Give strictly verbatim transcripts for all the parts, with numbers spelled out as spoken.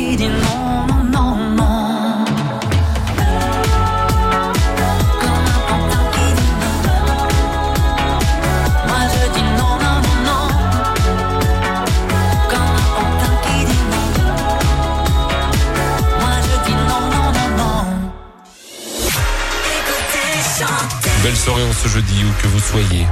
qui dit non, non, non, non. Comme un pantin qui dit non. Moi je dis non, non, non, non. Comme un pantin qui dit non. Moi je dis non, non, non, non. Écoutez, chantez. Belle soirée en ce jeudi où que vous soyez.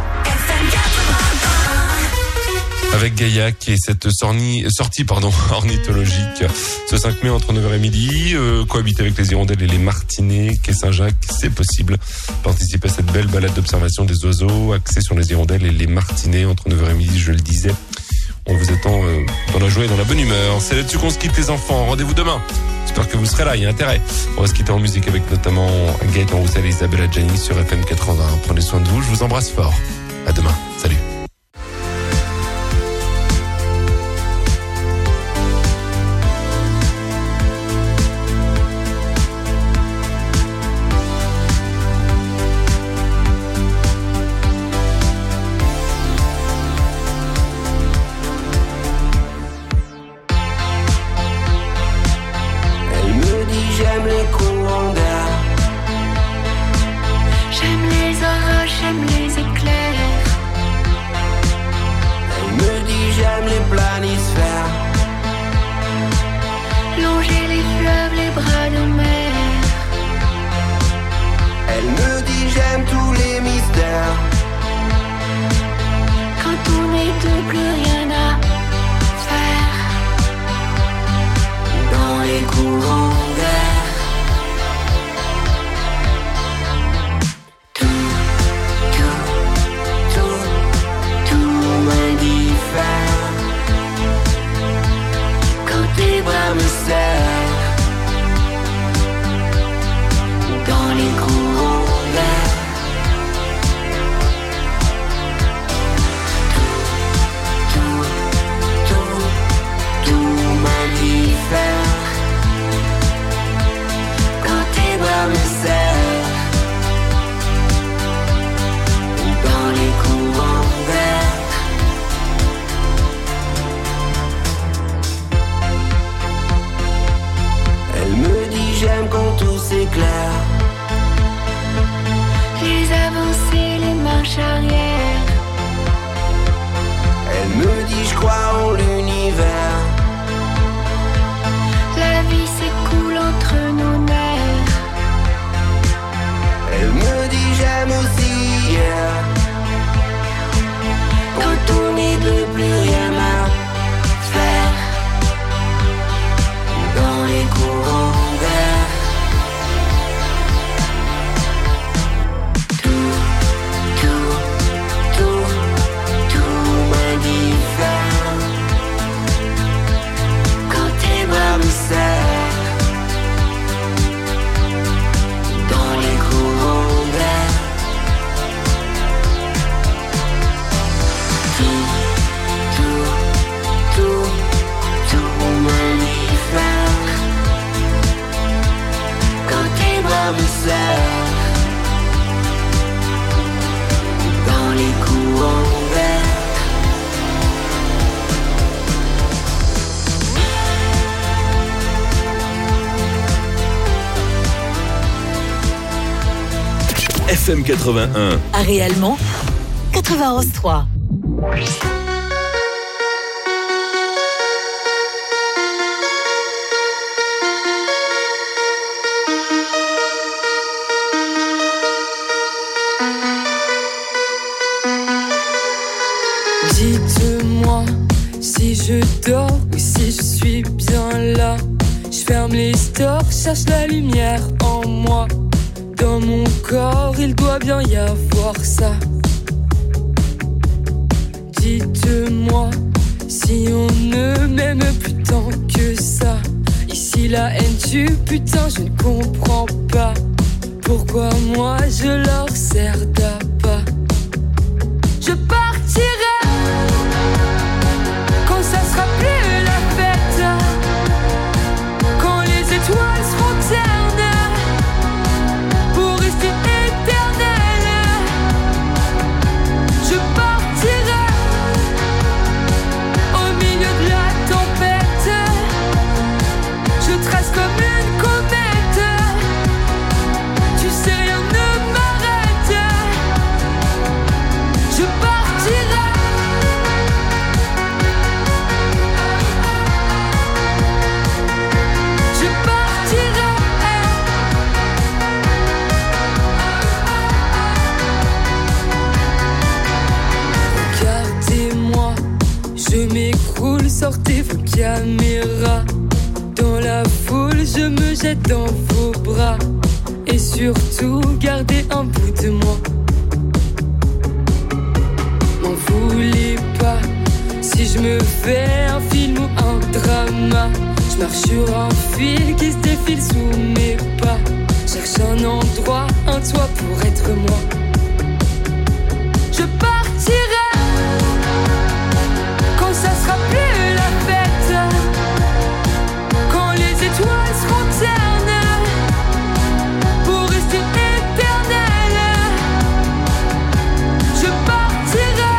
Avec Gaïa qui est cette sornie, sortie pardon, ornithologique ce cinq mai entre neuf heures et midi. Euh, cohabiter avec les hirondelles et les martinets, quai Saint-Jacques, c'est possible. Participer à cette belle balade d'observation des oiseaux, axée sur les hirondelles et les martinets entre neuf heures et midi, je le disais. On vous attend euh, dans la joie et dans la bonne humeur. C'est là-dessus qu'on se quitte les enfants. Rendez-vous demain. J'espère que vous serez là, il y a intérêt. On va se quitter en musique avec notamment Gaëtan Roussel et Isabelle Adjani sur F M quatre-vingts. Prenez soin de vous, je vous embrasse fort. À demain. Salut. F M quatre-vingt-un. Ah, réellement quatre-vingt-onze trois. Dites-moi si je dors ou si je suis bien là. Je ferme les stores, cherche la lumière en moi. Dans mon corps, il doit bien y avoir ça. Dites-moi si on ne m'aime plus tant que ça. Ici la haine du putain, je ne comprends pas. Pourquoi moi je leur sers d'appât. Je partirai quand ça sera plus la fête. Quand les étoiles seront ternes pour rester éternelles. Je partirai au milieu de la tempête jette dans vos bras. Et surtout, gardez un bout de moi. M'en voulez pas si je me fais un film ou un drama. Je marche sur un fil qui se défile sous mes pas. Cherche un endroit, un toit pour être moi. Je partirai quand ça sera plus la fête, quand les étoiles seront ternes pour rester éternelles. Je partirai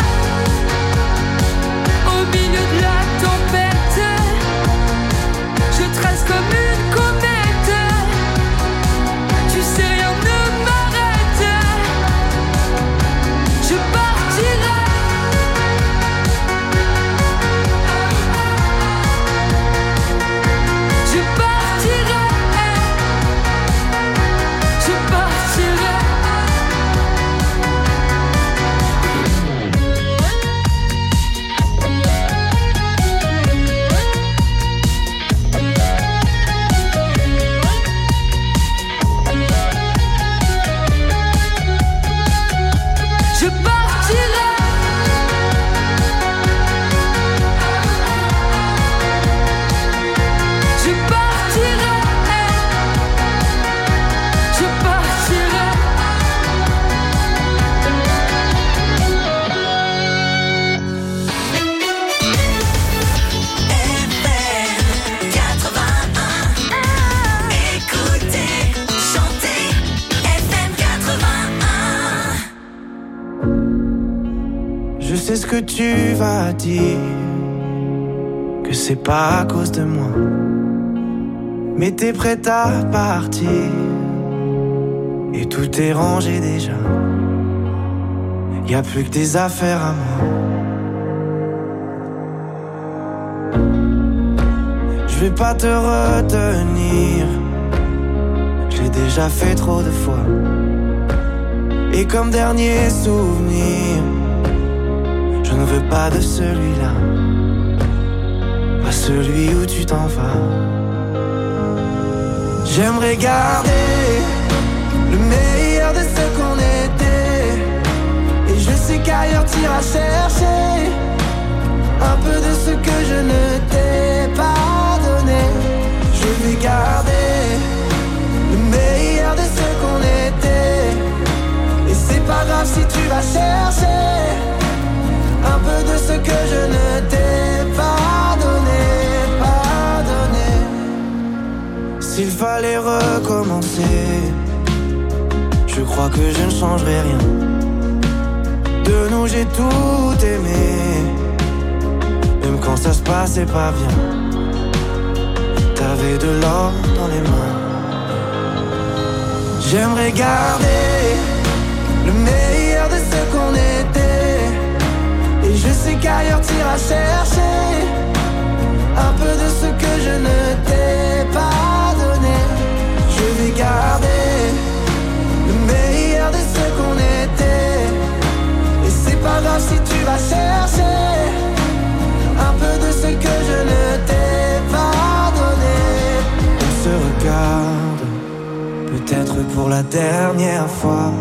au milieu de la tempête. Je trace comme une comète. Tu sais, rien ne m'arrête. Je partirai. Je partirai. Je partirai. Je partirai. Je partirai. Je partirai. quatre-vingt-un. Écoutez, chantez, F M quatre-vingt-un. Je sais ce que tu vas dire, que c'est pas à cause de moi, mais t'es prête à partir et tout est rangé déjà. Y a plus que des affaires à moi. Je vais pas te retenir, j'ai déjà fait trop de fois. Et comme dernier souvenir, je ne veux pas de celui-là, pas celui où tu t'en vas. J'aimerais garder le meilleur de ce qu'on était, et je sais qu'ailleurs t'iras chercher un peu de ce que je ne t'ai pas donné. Je vais garder le meilleur de ce qu'on était, et c'est pas grave si tu vas chercher un peu de ce que je ne t'ai pas donné, pas donné. S'il fallait recommencer, je crois que je ne changerai rien. De nous j'ai tout aimé, même quand ça se passait pas bien. T'avais de l'or dans les mains. J'aimerais garder le meilleur de ce qu'on était, et je sais qu'ailleurs t'iras chercher un peu de ce que je ne t'ai pas donné. Je vais garder le meilleur de ce qu'on était, et c'est pas grave si tu vas chercher un peu de ce que je ne t'ai pas donné. On se regarde, peut-être pour la dernière fois,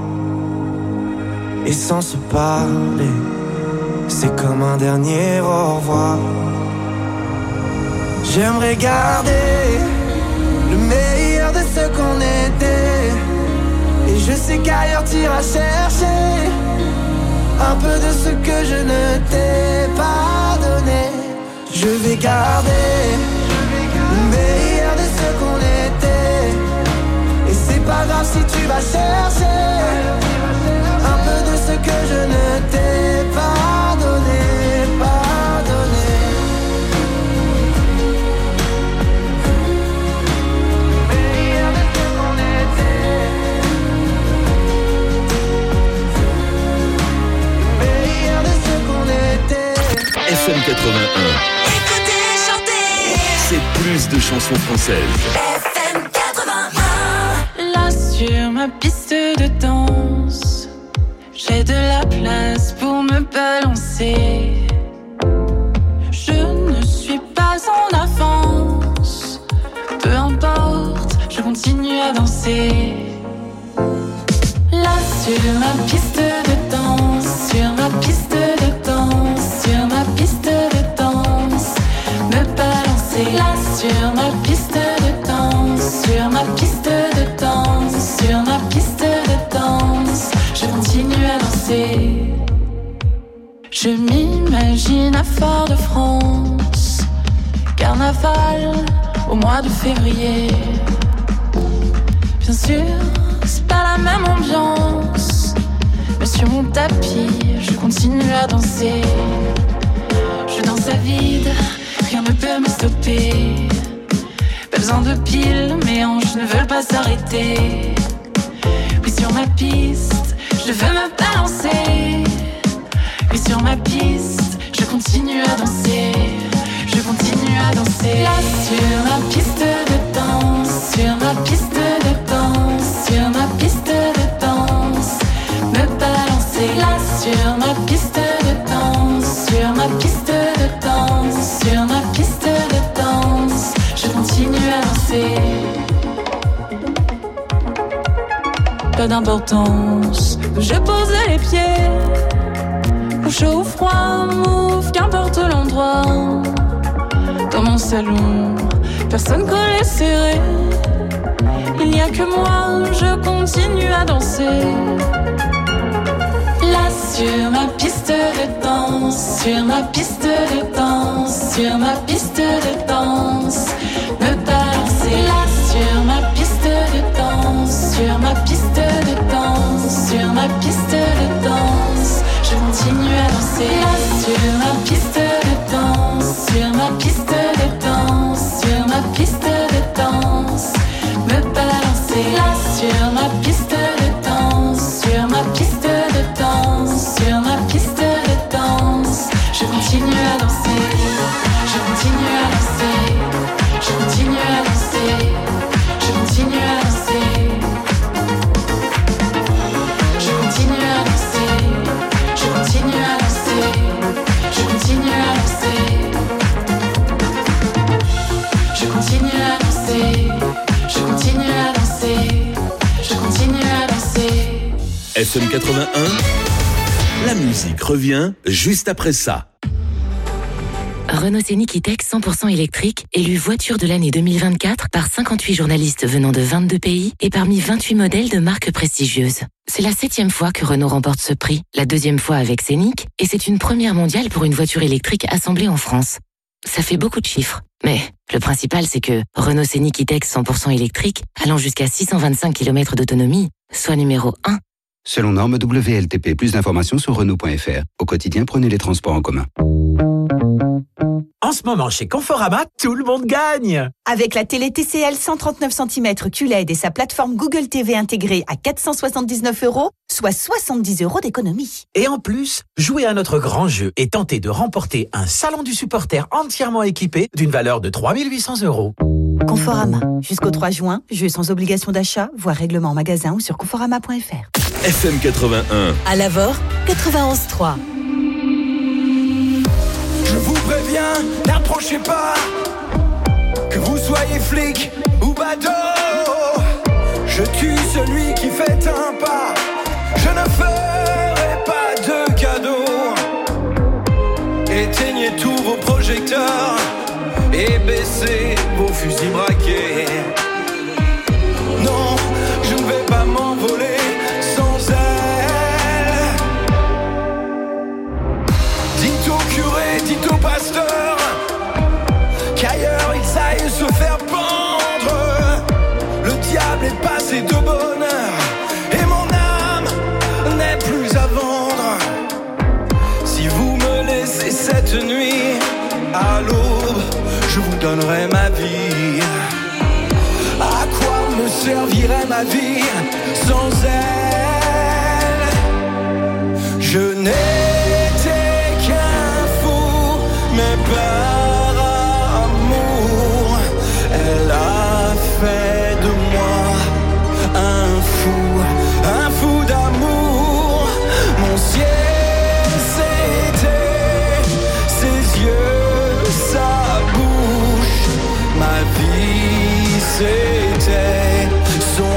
et sans se parler, c'est comme un dernier au revoir. J'aimerais garder le meilleur de ce qu'on était, et je sais qu'ailleurs t'iras chercher un peu de ce que je ne t'ai pas donné. Je vais garder le meilleur de ce qu'on était, et c'est pas grave si tu vas chercher un peu de ce que je ne t'ai pas donné, pas donné. Meilleur de ce qu'on était, meilleur de ce qu'on était. F M quatre-vingt-un, Écoutez, chantez, c'est plus de chansons françaises. F M quatre-vingt-un. Là sur ma piste de danse, j'ai de la place pour me balancer. Je ne suis pas en avance, peu importe à danser. Là sur ma piste de danse, sur ma piste de danse, sur ma piste de danse, me balancer. Là sur ma piste de danse, sur ma piste de danse, sur ma piste de danse, je continue à danser. Je m'imagine à Fort-de-France, carnaval au mois de février. Bien sûr, c'est pas la même ambiance, mais sur mon tapis, je continue à danser. Je danse à vide, rien ne peut me stopper. Pas besoin de piles, mes hanches ne veulent pas s'arrêter. Oui, sur ma piste, je veux me balancer. Oui, sur ma piste, je continue à danser. Je continue à danser. Là sur ma piste de danse, sur ma piste de danse, sur ma piste de danse, me balancer. Là sur ma piste de danse, sur ma piste de danse, sur ma piste de danse, je continue à danser. Pas d'importance où je posais les pieds, au chaud ou froid, move, qu'importe l'endroit. Dans mon salon, personne collé serré. Il n'y a que moi, je continue à danser. Là sur ma piste de danse, sur ma piste de danse, sur ma piste de danse, me balancer. Là sur ma piste de danse, sur ma piste de danse, sur ma piste de danse, je continue à danser. Là sur ma piste de danse, sur ma piste de danse, sur ma piste de danse, me balancer. Là sur ma piste de danse, sur ma piste de danse, sur ma piste de danse, je continue à danser. Je continue à danser. Je continue à danser. Je continue à danser. Je continue à danser. Je continue à danser. Je continue à danser. Je continue à danser. Je continue à danser. Je continue à danser. F M quatre-vingt-un, la musique revient juste après ça. Renault Scénic E-Tech cent pour cent électrique, élu voiture de l'année deux mille vingt-quatre par cinquante-huit journalistes venant de vingt-deux pays et parmi vingt-huit modèles de marques prestigieuses. C'est la septième fois que Renault remporte ce prix, la deuxième fois avec Scénic, et c'est une première mondiale pour une voiture électrique assemblée en France. Ça fait beaucoup de chiffres, mais le principal c'est que Renault Scénic E-Tech cent pour cent électrique, allant jusqu'à six cent vingt-cinq kilomètres d'autonomie, soit numéro un. Selon norme W L T P, plus d'informations sur Renault point F R. Au quotidien, prenez les transports en commun. En ce moment, chez Conforama, tout le monde gagne! Avec la télé T C L cent trente-neuf centimètres Q L E D et sa plateforme Google T V intégrée à quatre cent soixante-dix-neuf euros, soit soixante-dix euros d'économie. Et en plus, jouez à notre grand jeu et tentez de remporter un salon du supporter entièrement équipé d'une valeur de trois mille huit cents euros. Conforama. Jusqu'au trois juin, jeu sans obligation d'achat, voire règlement en magasin ou sur conforama point F R. F M quatre-vingt-un. À Lavore, quatre-vingt-onze trois. Je vous préviens, n'approchez pas, que vous soyez flic ou badaud. Je tue celui qui fait un pas, je ne ferai pas de cadeau. Éteignez tous vos projecteurs et baissez vos fusils braqués. Non, je ne vais pas m'envoler sans elle. Dites au curé, dites au pasteur qu'ailleurs ils aillent se faire pendre. Le diable est passé de bonheur et mon âme n'est plus à vendre. Si vous me laissez cette nuit, à l'aube, je vous donnerai ma vie. À quoi me servirait ma vie sans elle? Je n'étais qu'un fou, mais par amour, elle a fait de moi un fou, un fou d'amour. Mon ciel, c'était ses yeux, sa bouche. Ma vie, c'était son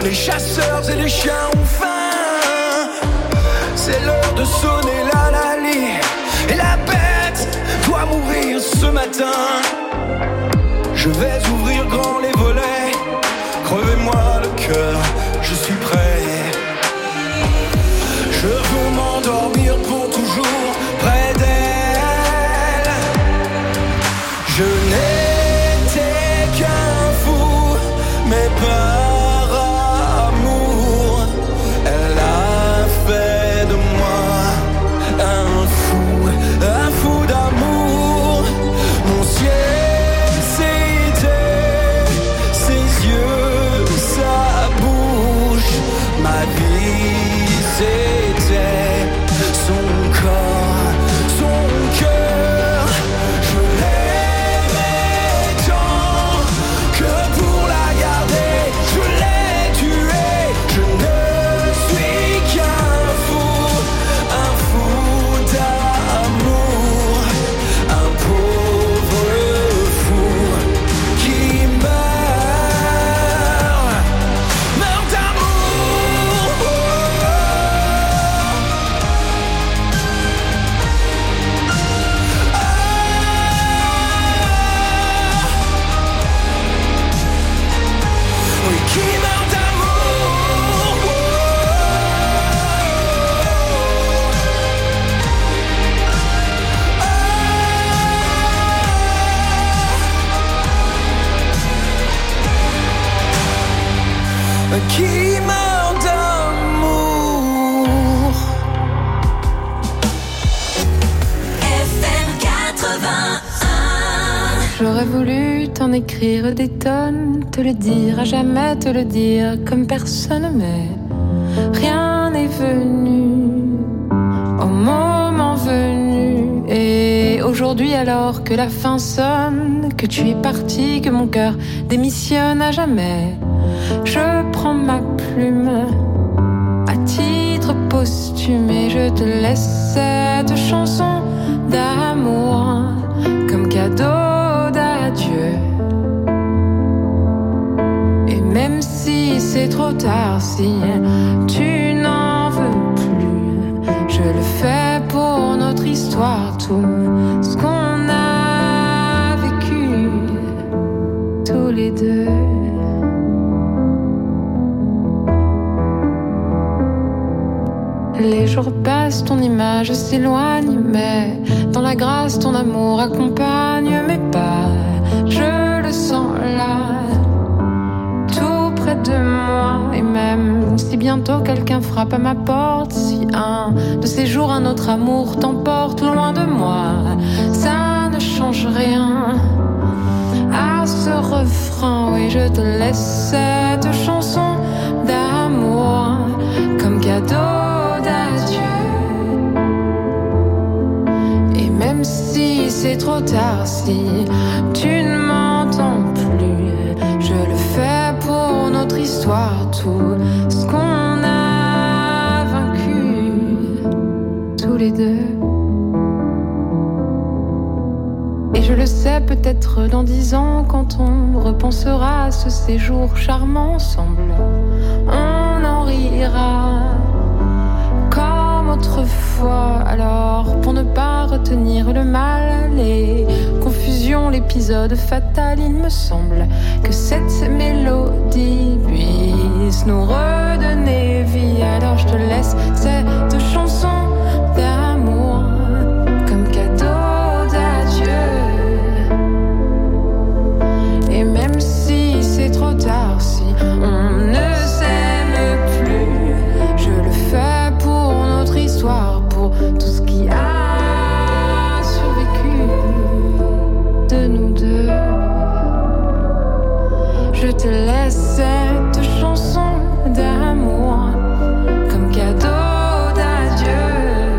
les chasseurs et les chiens ont faim. C'est l'heure de sonner la lalie, et la bête doit mourir ce matin. Je vais ouvrir grand les volets, crevez-moi le cœur, je suis prêt. Je veux m'endormir pour toujours près d'elle. Je n'étais qu'un fou, mais par amour, elle a fait de moi un fou, un fou d'amour. Mon ciel, c'était ses yeux, sa bouche, ma vie, c'était son corps, son cœur. Je l'aimais tant que pour la garder, je l'ai tuée. Je ne suis qu'un fou, un fou d'amour, un pauvre fou qui meurt, meurt d'amour. Oui, qui meurt d'amour. Qui meurt d'amour. F M quatre-vingt-un. J'aurais voulu t'en écrire des tonnes, te le dire, à jamais te le dire, comme personne, mais rien n'est venu au moment venu. Et aujourd'hui, alors que la fin sonne, que tu es parti, que mon cœur démissionne à jamais, je prends ma plume à titre posthume et je te laisse cette chanson d'amour comme cadeau d'adieu. Et même si c'est trop tard, si tu n'en veux plus, je le fais pour notre histoire, tout ce qu'on a vécu tous les deux. Les jours passent, ton image s'éloigne, mais dans la grâce, ton amour accompagne mes pas. Je le sens là, tout près de moi. Et même si bientôt quelqu'un frappe à ma porte, si un de ces jours un autre amour t'emporte loin de moi, ça ne change rien à ce refrain. Oui, je te laisse cette chanson d'amour comme cadeau d'adieu. Et même si c'est trop tard, si tu ne m'entends plus, je le fais pour notre histoire, tout ce qu'on a vaincu tous les deux. Et je le sais, peut-être dans dix ans, quand on repensera à ce séjour charmant ensemble, on en rira comme autrefois. Alors, pour ne pas retenir le mal, les confusions, l'épisode fatal, il me semble que cette mélodie puisse nous redonner vie. Alors je te laisse cette chanson d'amour comme cadeau d'adieu. Et même si c'est trop tard, si on ne s'aime plus, je le fais pour notre histoire, pour tout ce qui a survécu de nous deux. Je te laisse cette chanson d'amour comme cadeau d'adieu.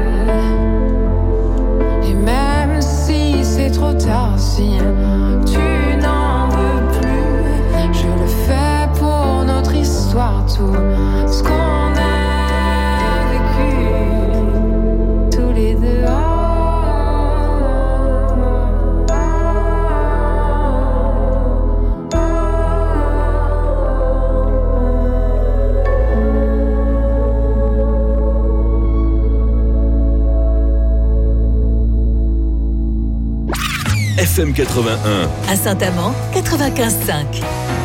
Et même si c'est trop tard, si tu n'en veux plus, je le fais pour notre histoire, tout ce qu'on a vécu tous les deux. M quatre-vingt-un. À Saint-Amand, quatre-vingt-quinze virgule cinq.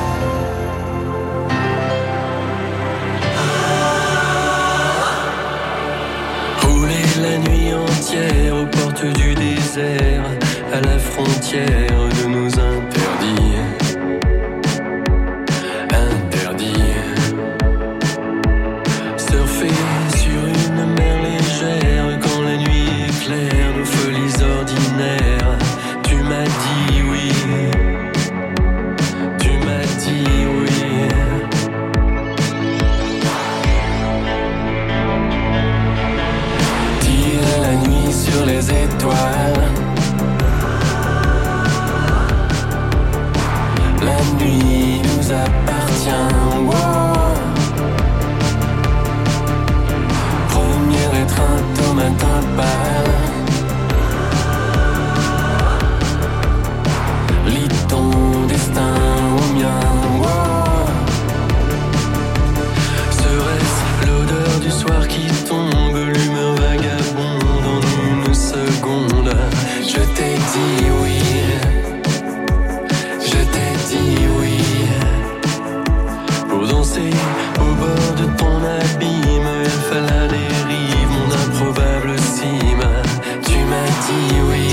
Rouler la nuit entière aux portes du désert, à la frontière de nos interdits. Interdits. Surfer sur une mer légère quand la nuit éclaire nos folies ordinaires. Tu m'as dit oui. Tu m'as dit oui. La nuit sur les étoiles. La nuit nous appartient. Wow. Première étreinte au matin pâle. Lis ton destin au mien. Wow. Serait-ce l'odeur du soir qui tombe, l'humeur vagabonde en une seconde? Je t'ai dit oui. Je t'ai dit oui. Pour danser au bord de ton abîme, elle à la dérive, mon improbable cime. Tu m'as dit oui.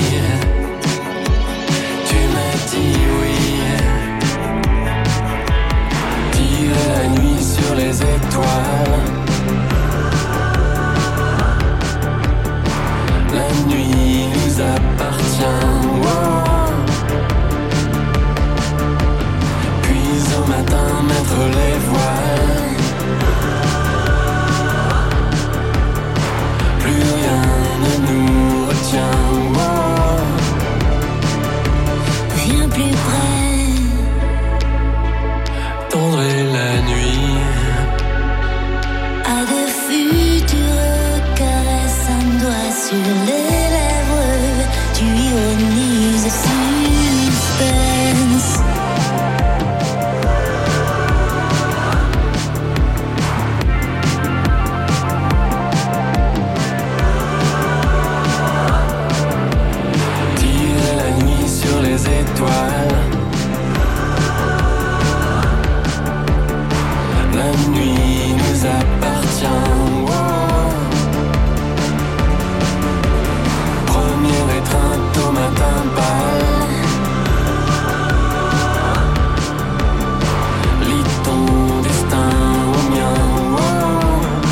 Tu m'as dit oui. Tire la nuit sur les étoiles. La nuit nous appartient. Wow. Puis au matin mettre les voiles. Plus rien ne nous retient. Wow. Viens plus près. Tendrai la nuit. À de futures caresses, un doigt sur les lèvres. Tu ironises suspense. Tire la nuit sur les étoiles. La nuit nous appartient. Wow. Première étreinte au matin pâle. Lis ton destin au mien. Wow.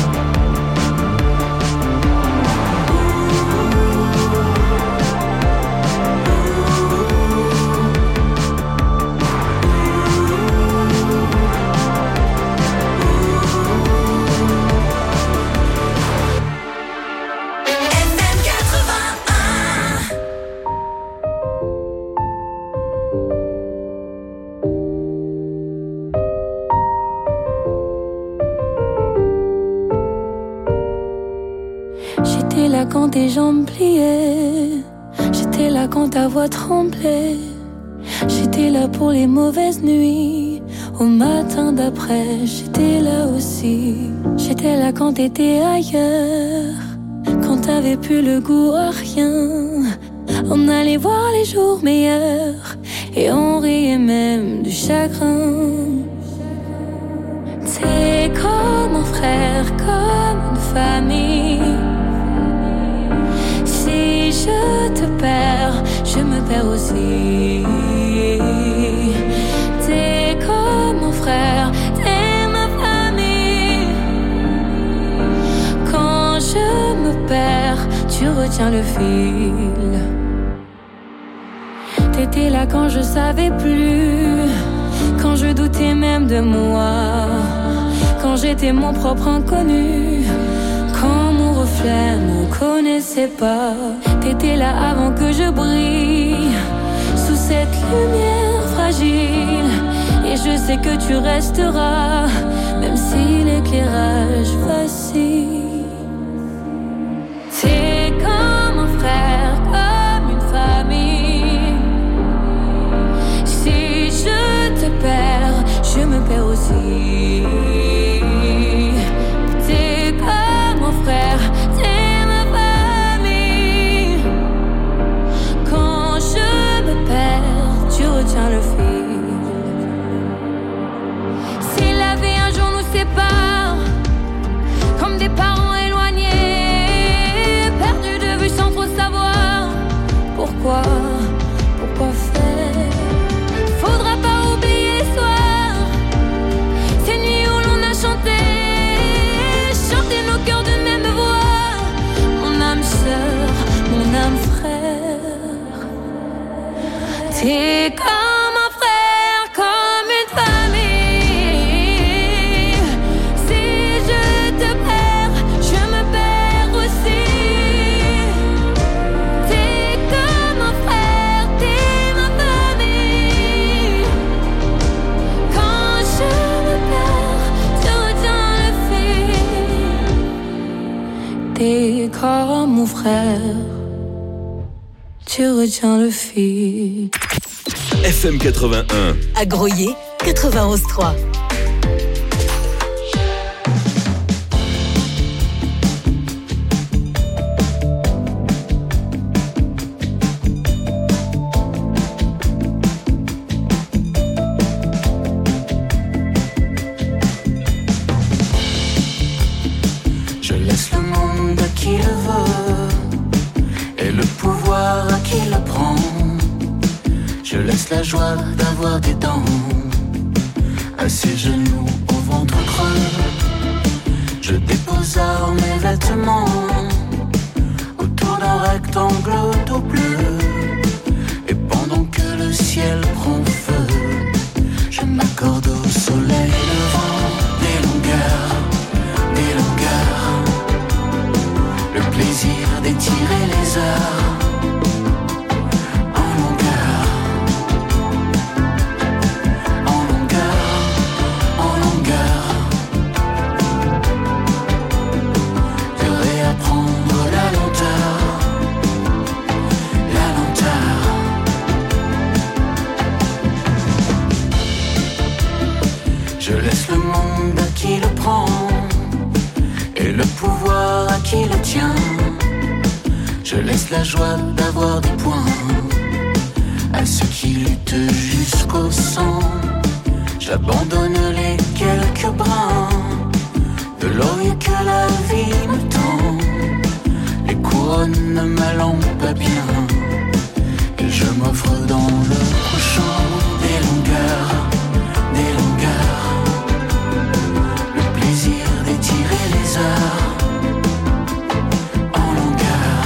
J'étais là quand tes jambes pliaient. J'étais là quand ta voix tremblait. J'étais là pour les mauvaises nuits. Au matin d'après, j'étais là aussi. J'étais là quand t'étais ailleurs. Quand t'avais plus le goût à rien. On allait voir les jours meilleurs. Et on riait même du chagrin. T'es comme un frère, comme une famille. Si je te perds, je me perds aussi. T'es comme mon frère, t'es ma famille. Quand je me perds, tu retiens le fil. T'étais là quand je savais plus, quand je doutais même de moi, quand j'étais mon propre inconnu, quand mon reflet ne connaissait pas. T'étais là avant que je brille, sous cette lumière fragile. Et je sais que tu resteras, même si l'éclairage vacille. T'es comme un frère, comme une famille. Si je te perds, je me perds aussi. T'es comme mon frère, t'es ma famille. Quand je me perds, encore mon frère. Tu retiens le fil. F M quatre-vingt-un. À Groyer, quatre-vingt-onze trois. Je laisse le monde à qui le veut et le pouvoir à qui le prend. Je laisse la joie d'avoir des dents à ses genoux au ventre creux. Je dépose alors mes vêtements autour d'un rectangle d'eau bleue. Et pendant que le ciel prend feu, je m'accorde au soleil levant des longueurs, des longueurs. Le plaisir d'étirer les heures. Je laisse le monde à qui le prend et le pouvoir à qui le tient. Je laisse la joie d'avoir des points à ceux qui luttent jusqu'au sang. J'abandonne les quelques brins de laurier que la vie me tend. Les couronnes ma lampe à bien et je m'offre dans le prochain des longueurs, des longueurs. Le plaisir d'étirer les heures en longueur,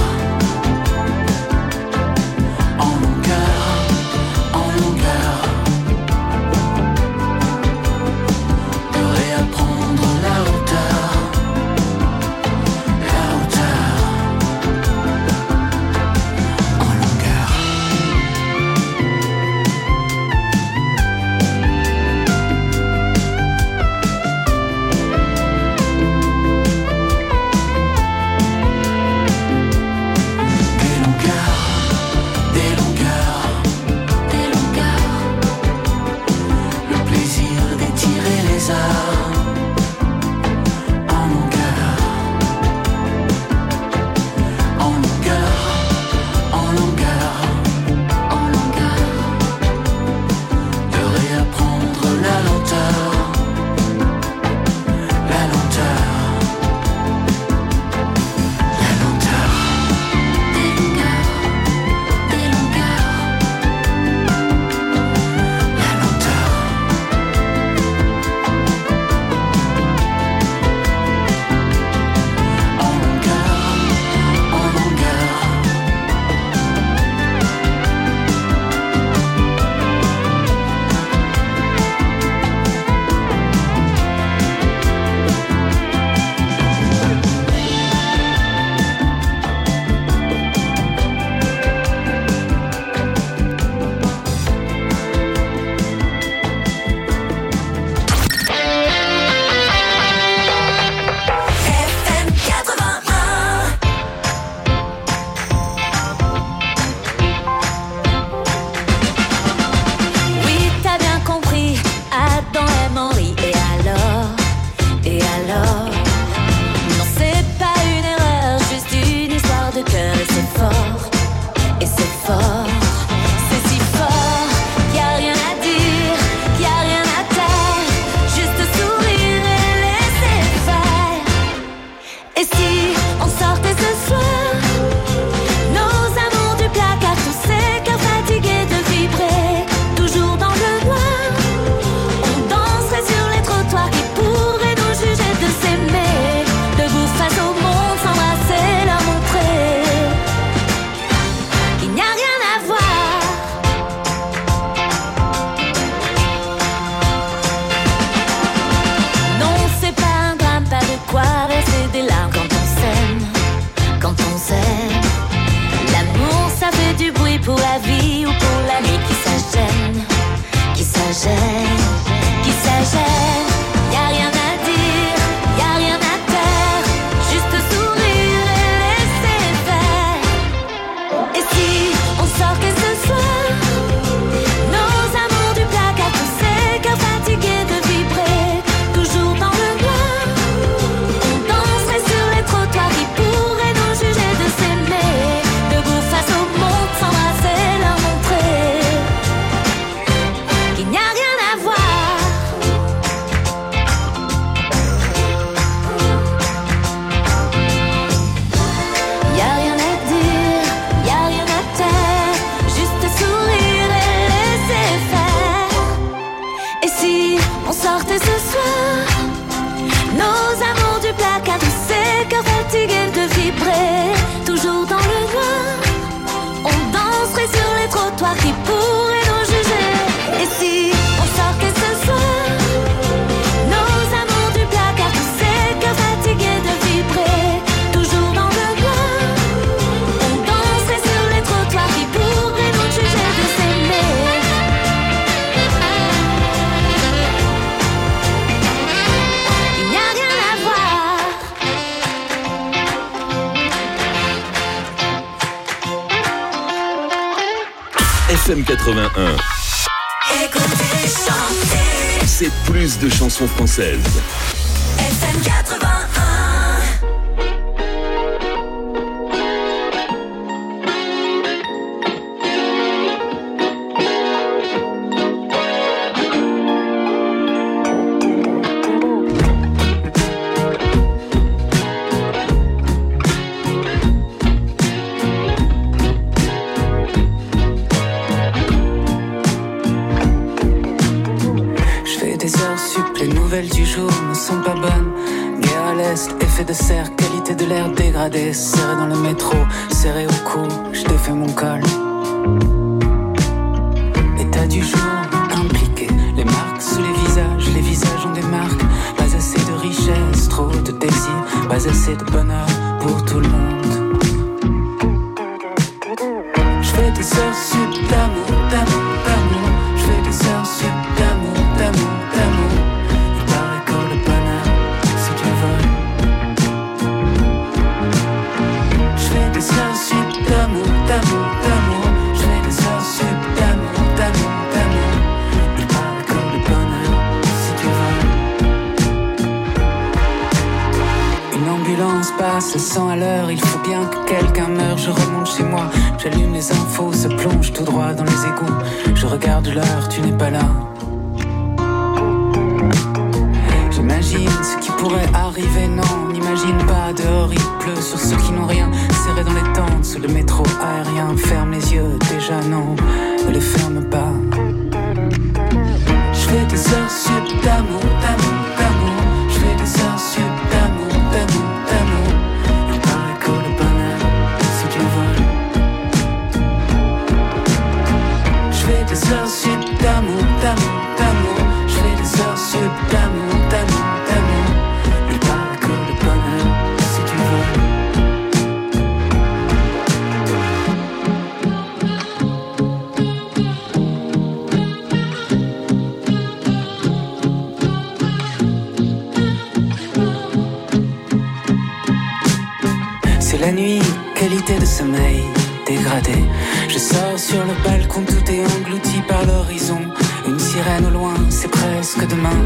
en longueur, en longueur. De réapprendre la hauteur, la hauteur en longueur. Des longueurs, des longueurs, des longueurs. Le plaisir d'étirer les heures en longueur, en longueur, en longueur, en longueur. De réapprendre la lenteur, la lenteur, la lenteur. Des longueurs, des longueurs, la lenteur. sortait ce soir. Nos amours du placard, tous ces cœurs fatigués de vibrer, toujours dans le noir. On danserait sur les trottoirs, qui pourraient nous juger? Et si on sortait ce soir, nos amours du placard, tous ces cœurs fatigués de vibrer, toujours dans le noir. On danserait sur les trottoirs, qui pourraient nous juger de s'aimer? Il n'y a rien à voir. F M quatre-vingt-un, Écoutez, chanter. c'est plus de chansons françaises. F M quatre-vingt-un. Je fais des heures sup, les nouvelles du jour ne sont pas bonnes. Guerre à l'est, effet de serre, qualité de l'air dégradée. Serré dans le métro, serré au cou, je défais mon col. État du jour, impliqué. Les marques sous les visages, les visages ont des marques. Pas assez de richesse, trop de désir. Pas assez de bonheur pour tout le monde. Je fais des heures sup d'amour, d'amour, d'amour. Je fais des heures sup d'amour, d'amour, d'amour. Il paraît que le bonheur, c'est du vol. Je fais des heures sup d'amour, d'amour, d'amour. Je fais des heures sup d'amour, d'amour, d'amour. Il paraît que le bonheur, c'est du vol. Une ambulance passe à cent à l'heure. Il faut bien que quelqu'un meure. Je remonte chez moi, j'allume les infos, se plonge tout droit dans les égouts. Je regarde l'heure, tu n'es pas là. J'imagine ce qui pourrait arriver, non, n'imagine pas. Dehors il pleut sur ceux qui n'ont rien. Serré dans les tentes, sous le métro aérien. Ferme les yeux, déjà non, ne les ferme pas. Je fais des heures sup d'amour, d'amour, d'amour. Je fais des heures sup d'amour, d'amour, d'amour. Il paraît que le bonheur, c'est du vol. Je fais des heures sup d'amour, d'amour, d'amour. Je fais des heures sup d'amour, d'amour, d'amour. Il paraît que le bonheur, c'est du vol. C'est la nuit, qualité de sommeil dégradé. Je sors sur le balcon, tout est englouti par l'horizon. Une sirène au loin, c'est presque demain.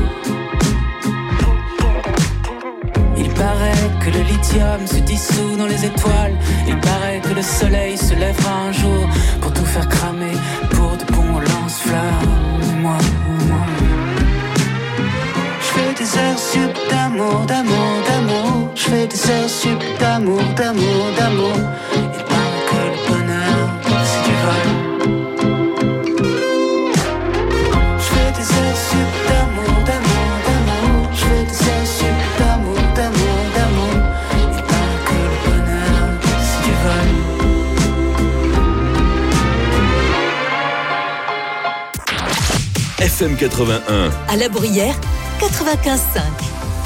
Il paraît que le lithium se dissout dans les étoiles. Il paraît que le soleil se lèvera un jour pour tout faire cramer, pour de bons lance-flammes. Moi, moi. Je fais des heures sup d'amour, d'amour, d'amour. Je fais des heures sup d'amour, d'amour, d'amour. Il paraît que le bonheur, c'est du vol. Je fais des heures sup d'amour, d'amour, d'amour. Je fais des heures sup d'amour, d'amour, d'amour. Il paraît que le bonheur, c'est du vol. F M quatre-vingt-un, À la Bruyère, quatre-vingt-quinze virgule cinq.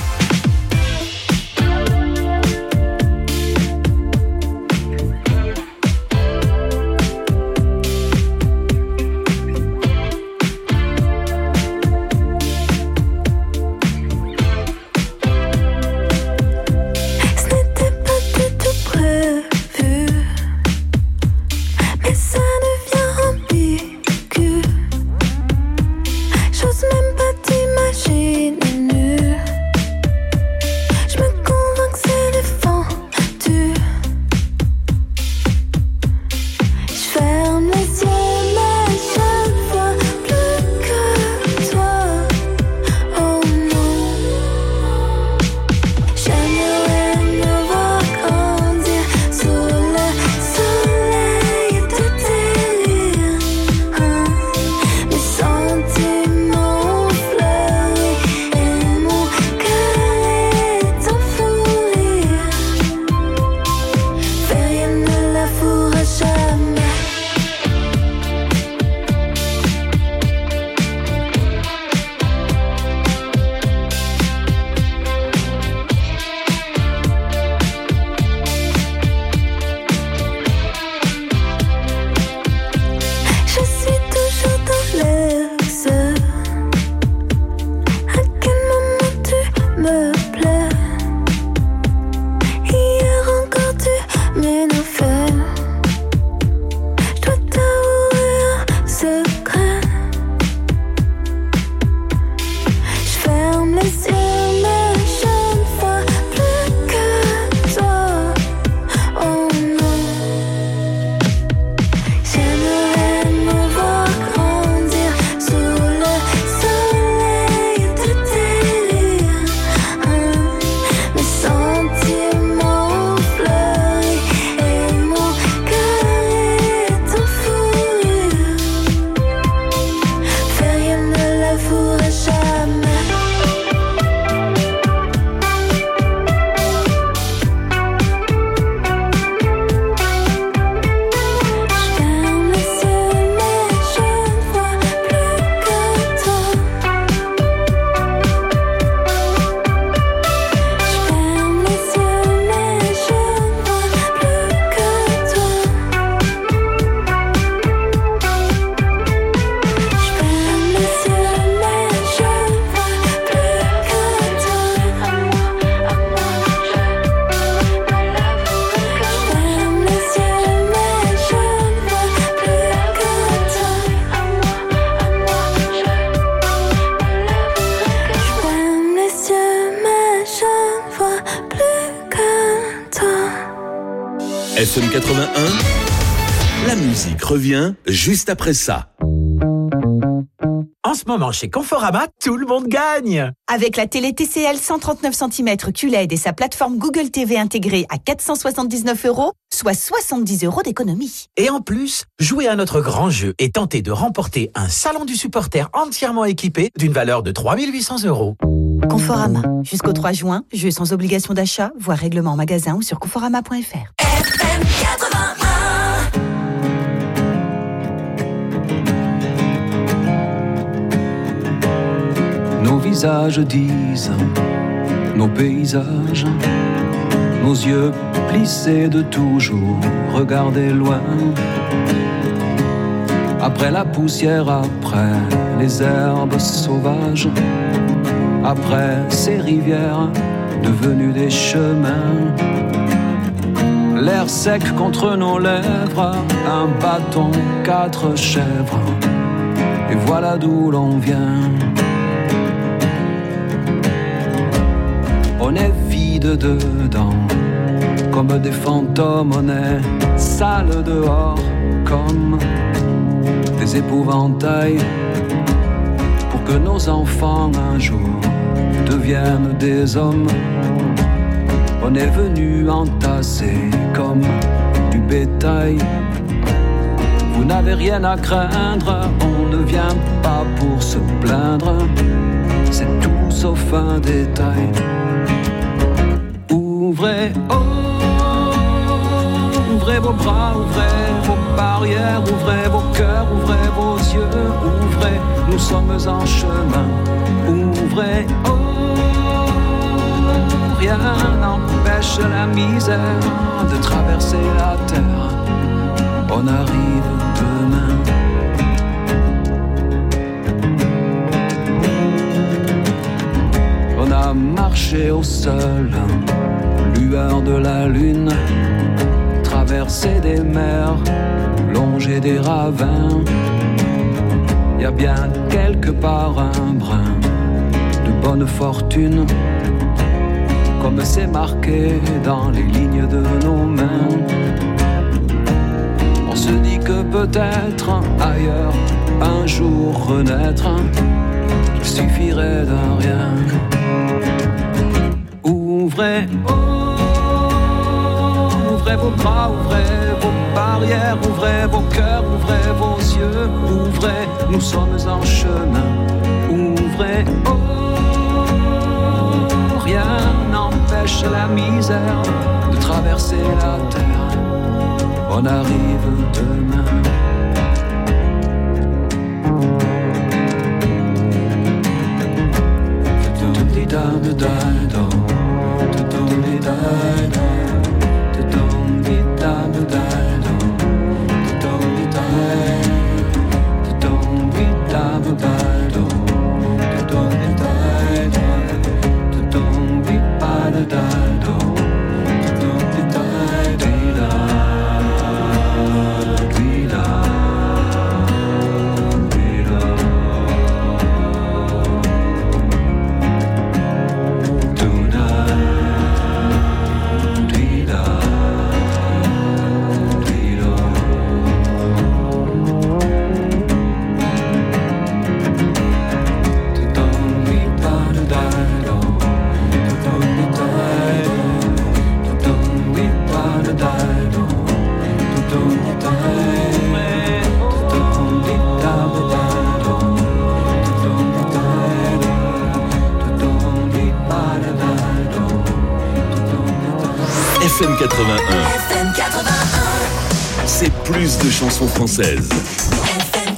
Ce n'était pas du tout prévu, mais ça devient ambigu. J'ose même pas t'imaginer nu. F M quatre-vingt-un, la musique revient juste après ça. En ce moment, chez Conforama, tout le monde gagne. Avec la télé T C L cent trente-neuf centimètres Q L E D et sa plateforme Google T V intégrée à quatre cent soixante-dix-neuf euros, soit soixante-dix euros d'économie. Et en plus, jouez à notre grand jeu et tentez de remporter un salon du supporter entièrement équipé d'une valeur de trois mille huit cents euros. Conforama. Jusqu'au trois juin, jeu sans obligation d'achat, voire règlement en magasin ou sur conforama point f r. F M quatre-vingt-un. Nos visages disent, nos paysages, nos yeux plissés de toujours regarder loin. Après la poussière, après les herbes sauvages, après ces rivières devenues des chemins. L'air sec contre nos lèvres, un bâton, quatre chèvres, et voilà d'où l'on vient. On est vide dedans, comme des fantômes, on est sale dehors, comme des épouvantails, pour que nos enfants un jour deviennent des hommes. On est venu entasser comme du bétail. Vous n'avez rien à craindre, on ne vient pas pour se plaindre, c'est tout sauf un détail. Ouvrez, oh, ouvrez vos bras, ouvrez vos barrières, ouvrez vos cœurs, ouvrez vos yeux, ouvrez, nous sommes en chemin. Ouvrez, oh, rien n'empêche la misère de traverser la terre. On arrive demain. On a marché au sol, lueur de la lune, traverser des mers, longer des ravins. Y a bien quelque part un brin de bonne fortune, comme c'est marqué dans les lignes de nos mains. On se dit que peut-être ailleurs, un jour renaître, qu'il suffirait d'un rien. Ouvrez, oh, ouvrez vos bras, ouvrez vos barrières, ouvrez vos cœurs, ouvrez vos yeux, ouvrez, nous sommes en chemin. Ouvrez, oh, rien n'empêche la misère de traverser la terre. On arrive demain. F M quatre-vingt-un. F M quatre-vingt-un. C'est plus de chansons françaises. F M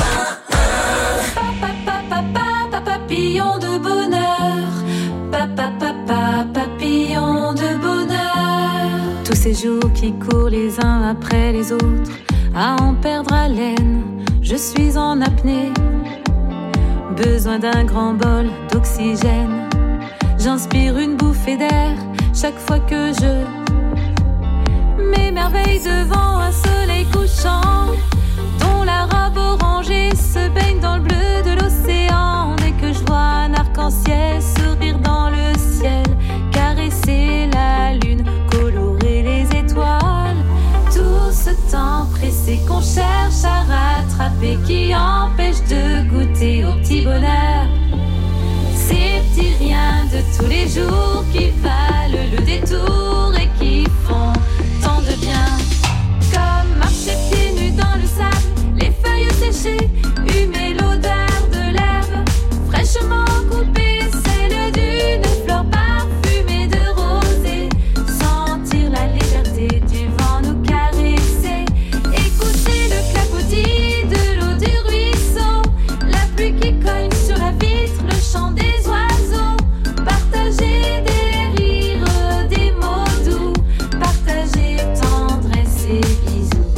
quatre-vingt-un. Papillon de bonheur. Papillon de bonheur. Tous ces jours qui courent les uns après les autres, à en perdre haleine, je suis en apnée. Besoin d'un grand bol d'oxygène. J'inspire une bouffée d'air chaque fois que je m'émerveille devant un soleil couchant, dont la rame orangée se baigne dans le bleu de l'océan. Dès que je vois un arc-en-ciel sourire dans le ciel, caresser la lune, colorer les étoiles, qui empêchent de goûter au petit bonheur. Ces petits riens de tous les jours qui valent le détour et qui font tant de bien. Comme marcher pieds nus dans le sable, les feuilles séchées, humer l'odeur de l'herbe, fraîchement coupée, celle d'une fleur parfumée de rosée. Sentir la légèreté du vent nous caresser, écouter le clapotis de l'eau du ruisseau, la pluie qui cogne sur la vitre, le chant des oiseaux, partager des rires, des mots doux, partager tendresse et bisous.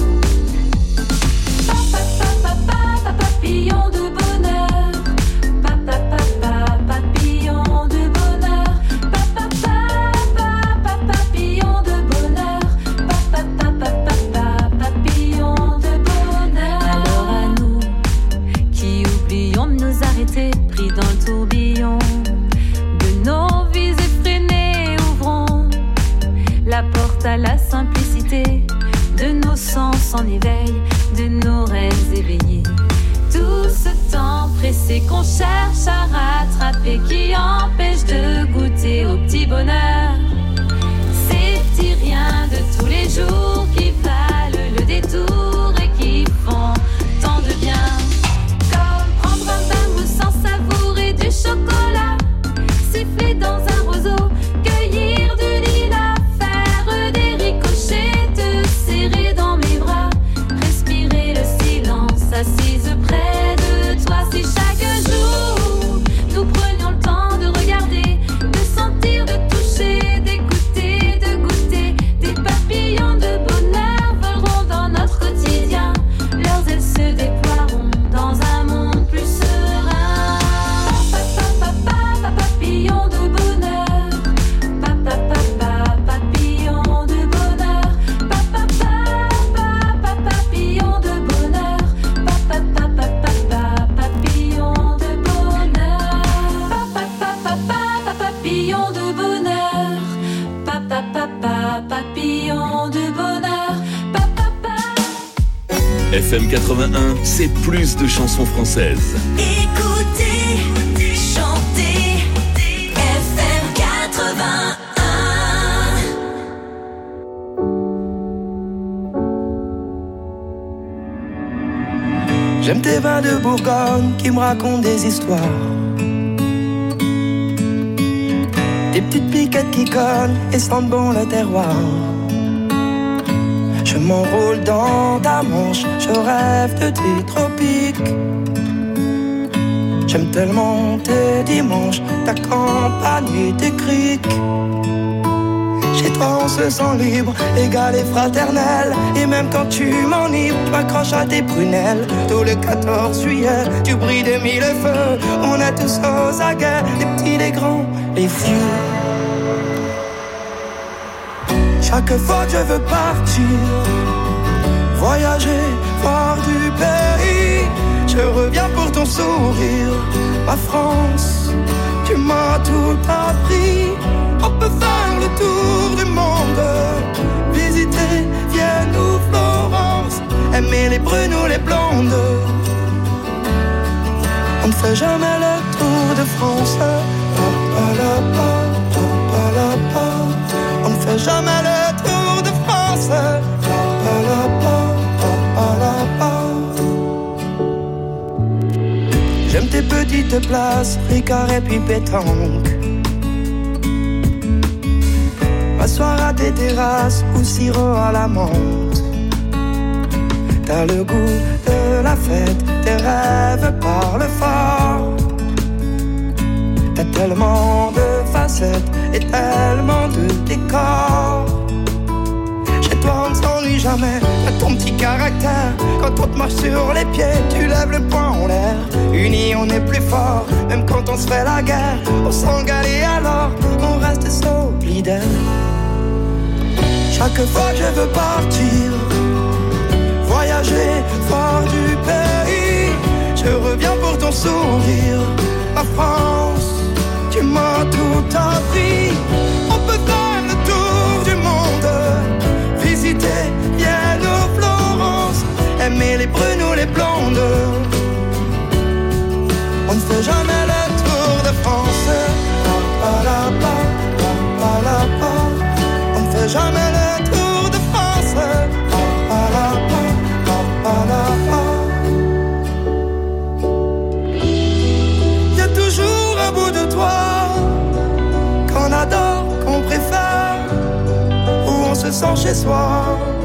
Papa, papa, papa, papillon de bonheur. Papa, papa, papillon de bonheur. Papa, papa, papillon de bonheur. Papa, papa, papa, papillon de bonheur. Alors à nous qui oublions de nous arrêter, pris dans le tourbillon de nos vies effrénées, ouvrons la porte à la simplicité de nos sens en éveil, de nos rêves éveillés. Tout ce temps pressé qu'on cherche à rattraper, qui empêche de goûter au petit bonheur. Ces petits riens de tous les jours qui valent le détour et qui font tant de bien. Comme prendre un bain moussant, savourer du chocolat, siffler dans un roseau, cueillir du lilas, faire des ricochets, te serrer dans mes bras, respirer le silence, assise près de toi. Si chaque jour nous prenions le temps de regarder, de sentir, de toucher, d'écouter, de goûter, des papillons de bonheur voleront dans notre quotidien, leurs ailes se déploieront dans un monde plus serein. Papa, papa, papillon de bonheur. Papa, papa, papillon de bonheur. Papa, papa, papillon de bonheur. Papa, papa, papillon de bonheur. Papa, papa, papillon de bonheur. Papa, papa, papillon de bonheur. F M quatre-vingt-un, c'est plus de chansons françaises. Écoutez, chantez, F M quatre-vingt-un. J'aime tes vins de Bourgogne qui me racontent des histoires, des petites piquettes qui cognent et sentent bon le terroir. Je m'enroule dans ta manche, je rêve de tes tropiques. J'aime tellement tes dimanches, ta campagne et tes criques. Chez toi on se sent libre, égal et fraternel. Et même quand tu m'enivres, tu m'accroches à tes prunelles. Tout le quatorze juillet, tu brilles de mille feux. On est tous aux aguets, les petits, les grands, les vieux. Chaque fois que je veux partir, voyager, voir du pays, je reviens pour ton sourire. Ma France, tu m'as tout appris. On peut faire le tour du monde, visiter Vienne ou Florence, aimer les brunes ou les blondes. On ne fait jamais le tour de France. On ne fait jamais le tour de France. J'aime tes petites places, Ricard et puis pétanque. M'asseoir à tes terrasses ou sirop à la menthe. T'as le goût de la fête, tes rêves parlent fort. T'as tellement de facettes et tellement de décors. Chez toi on ne s'ennuie jamais, t'as ton petit caractère. Quand on te marche sur les pieds, tu lèves le poing en l'air. Unis on est plus fort, même quand on se fait la guerre. On s'engale et alors on reste solidaire. Chaque fois que je veux partir, voyager, voir du pays, je reviens pour ton sourire. Ma France, tu m'as tout appris. On peut faire le tour du monde, visiter Vienne ou Florence, aimer les brunes ou les blondes. sent chez soi.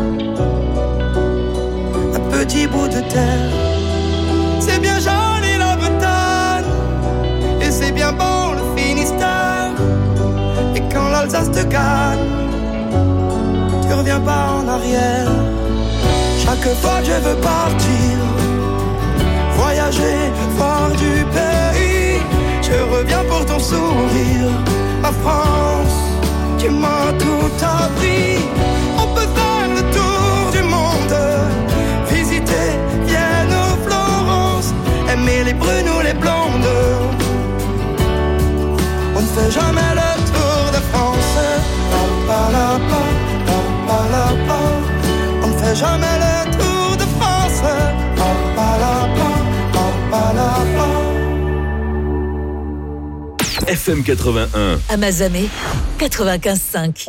Un petit bout de terre, c'est bien joli la Bretagne, et c'est bien bon le Finistère. Et quand l'Alsace te gagne, tu reviens pas en arrière. Chaque fois que je veux partir, voyager, voir du pays, je reviens pour ton sourire. Ma France, tu m'as tout appris. On peut faire le tour du monde, visiter Vienne ou Florence, aimer les brunes ou les blondes. On ne fait jamais le tour de France. Pa, pa, la, pa, pa, pa, la, pa. On ne fait jamais le tour de France. Pa, pa, la, pa, pa, pa, la, pa. F M quatre-vingt-un. Amazamé quatre-vingt-quinze cinq.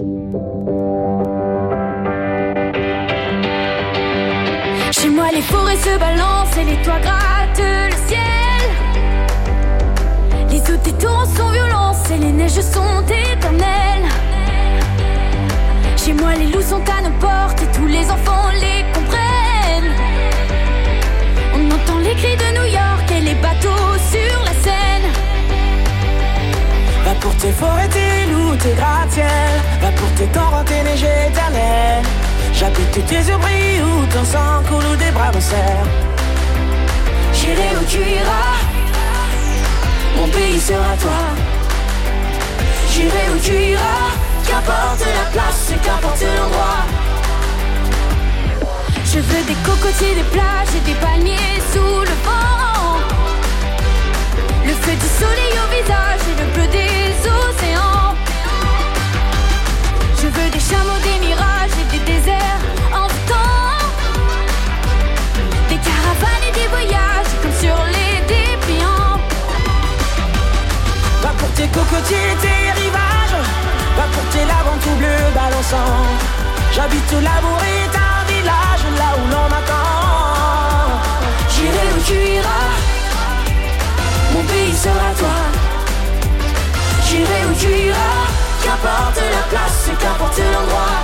Chez moi les forêts se balancent et les toits grattent le ciel. Les eaux des torrents sont violentes et les neiges sont éternelles. Chez moi les loups sont à nos portes et tous les enfants les comprennent. On entend les cris de New York et les bateaux sur la Seine. Va pour tes forêts, tes loups, tes gratte-ciels. Va pour tes torrents, tes neiges éternelles. J'habite tes yeux brillent où ton sang coule ou des bras me serrent. J'irai où tu iras, mon pays sera toi. J'irai où tu iras, qu'importe la place et qu'importe l'endroit. Je veux des cocotiers, des plages et des palmiers sous le vent. Le feu du soleil au visage et le bleu des océans. Je veux des chameaux, des mirages et des déserts en temps. Des caravanes et des voyages comme sur les dépliants. Va pour tes cocotiers, tes rivages. Va pour tes laves tout bleu balançant. J'habite au labour et un village là où l'on m'attend. J'irai où tu iras, mon pays sera toi. J'irai où tu iras, qu'importe la place et qu'importe l'endroit.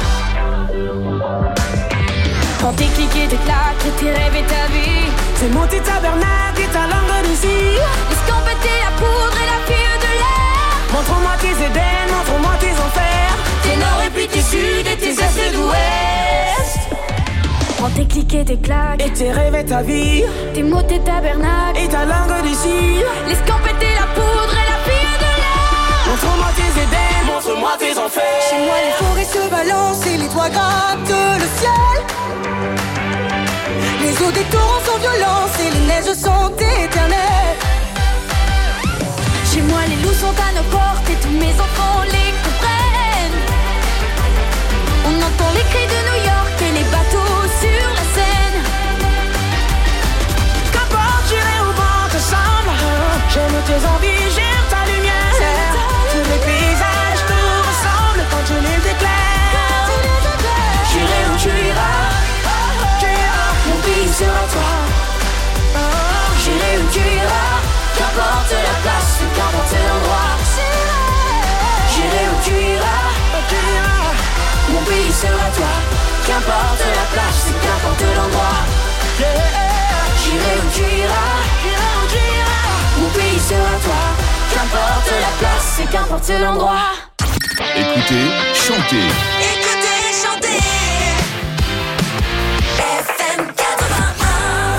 Quand tes clics et tes claques, tes rêves et ta vie, c'est monter tabernacle et ta langue d'ici. L'escampette et la poudre et la fille de l'air. Montre-moi tes Éden, montre-moi tes enfers. Tes nord et puis tes sud et tes est et d'ouest. Prends tes clics et tes claques, et tes rêves et ta vie, tes mots, tes tabernacles, et ta langue d'ici. L'escampette et la poudre et la fille de l'air. Montre-moi tes Éden, montre-moi tes enfers. Chez moi les forêts se balancent et les toits grattent le ciel. Les eaux des torrents sont violentes et les neiges sont éternelles. Chez moi les loups sont à nos portes et tous mes enfants les comprennent. On entend les cris de New York et les bateaux sur la Seine. Qu'importe j'irai où vent te semble. J'aime tes envies, j'aime ta lumière. Tous les paysages te ressemblent quand tu les éclaires. J'irai où tu iras, mon pays sera toi. J'irai où tu iras, qu'importe la place, qu'importe l'endroit. J'irai où tu iras, mon pays sera toi. Qu'importe la place, qu'importe l'endroit. J'irai où tu iras, mon pays sera toi. Qu'importe la place, qu'importe l'endroit. Écoutez, chantez. Écoutez, chantez. F M quatre-vingt-un.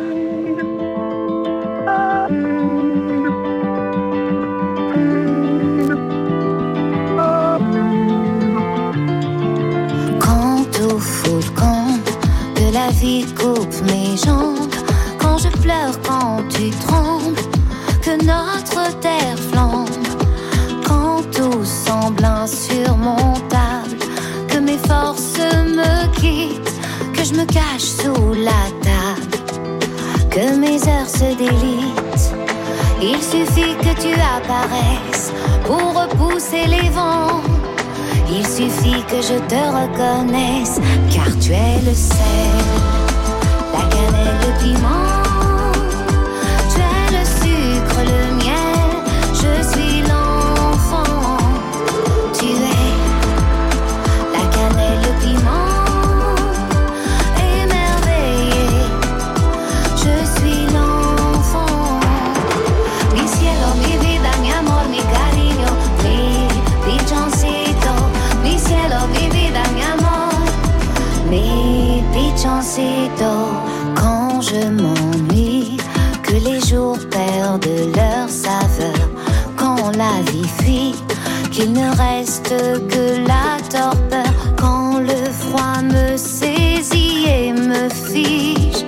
Quand au foot, quand que la vie coupe mes jambes, quand je pleure, quand tu trembles, que notre terre flambe, quand tout semble insurmontable, que mes forces me quittent, que je me cache sous la table, que mes heures se délitent. Il suffit que tu apparaisses pour repousser les vents. Il suffit que je te reconnaisse, car tu es le sel, la cannelle, le piment. Tu es le sucre, le miel, je suis l'enfant. Tu es la cannelle, le piment. suffit qu'il ne reste que la torpeur quand le froid me saisit et me fige,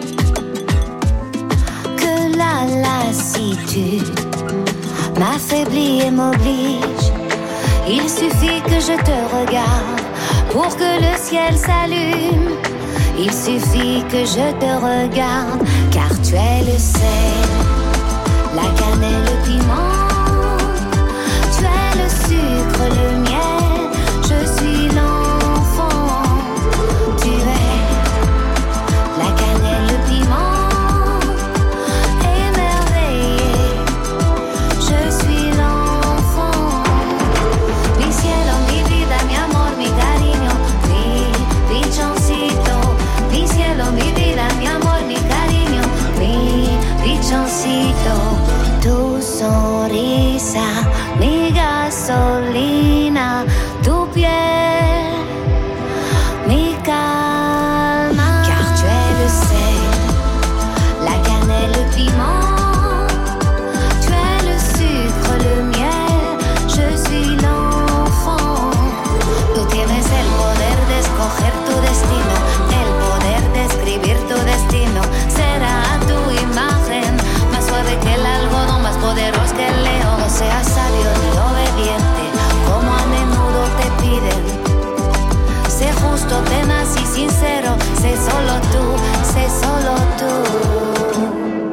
que la lassitude m'affaiblit et m'oblige. Il suffit que je te regarde pour que le ciel s'allume. Il suffit que je te regarde, car tu es le sel, la cannelle, le piment. Tu es le sucre, le miel, je suis l'enfant. Tu es la cannelle, le piment, émerveillé, je suis l'enfant. Mi cielo, mi vida, mi amor, mi cariño, mi pichoncito. Mi cielo, mi vida, mi amor, mi cariño, mi pichoncito. Tu sonrisa, mi gasolina, tu piel, mi calma. Car tu es le sel, la cannelle, le piment. Tu es le sucre, le miel, je suis l'enfant. Tú tienes el poder de escoger tu destino, el poder de escribir tu destino. Será tu imagen, más suave que el algodón, más poderoso que el león. No seas sabio ni obediente, como a menudo te piden. Sé justo, tenaz y sincero, sé solo tú, sé solo tú.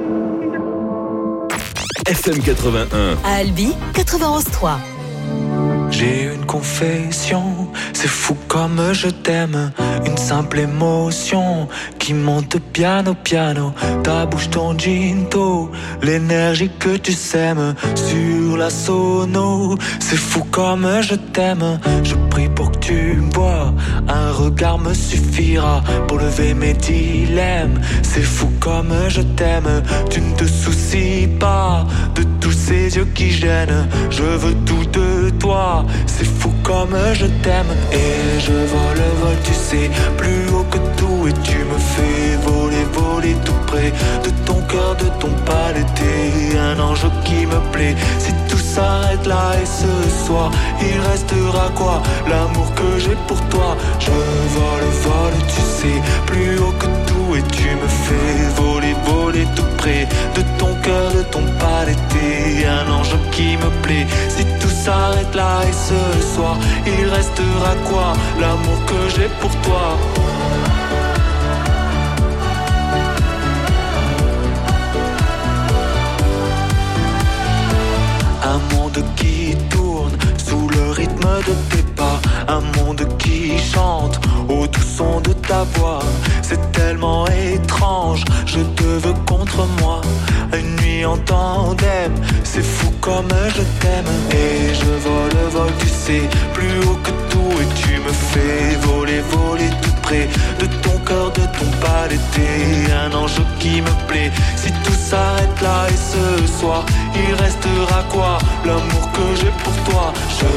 F M quatre-vingt-un. À Albi, quatre-vingt-onze trois. J'ai une confession, c'est fou comme je t'aime. Une simple émotion qui monte piano piano. Ta bouche, ton ginto, l'énergie que tu sèmes sur la sono. C'est fou comme je t'aime. Je prie pour que tu bois, un regard me suffira pour lever mes dilemmes. C'est fou comme je t'aime. Tu ne te soucies pas de tous ces yeux qui gênent. Je veux tout de toi. C'est fou comme je t'aime. Et je vole, vole, tu sais, plus haut que tout. Et tu me fais voler, voler tout près de ton cœur, de ton palais. T'es un ange qui me plaît. Si tout s'arrête là et ce soir, il restera quoi? L'amour que j'ai pour toi. Je vole, vole, tu sais, plus haut que tout. Et tu me fais voler, voler tout près de ton cœur, de ton palais. T'es un ange qui me plaît. Si tout s'arrête là et ce soir, il restera quoi? L'amour que j'ai pour toi. Un monde qui tourne sous le rythme de tes pas. Un monde qui chante au doux son de ta voix. C'est tellement étrange, je te veux contre moi. Une nuit en tandem, c'est fou comme je t'aime. Et je vole, vole, tu sais, plus haut que tout. Et tu me fais voler, voler tout près de ton cœur, de ton palais. T'es un ange qui me plaît. Si tout s'arrête là et ce soir, il restera quoi? L'amour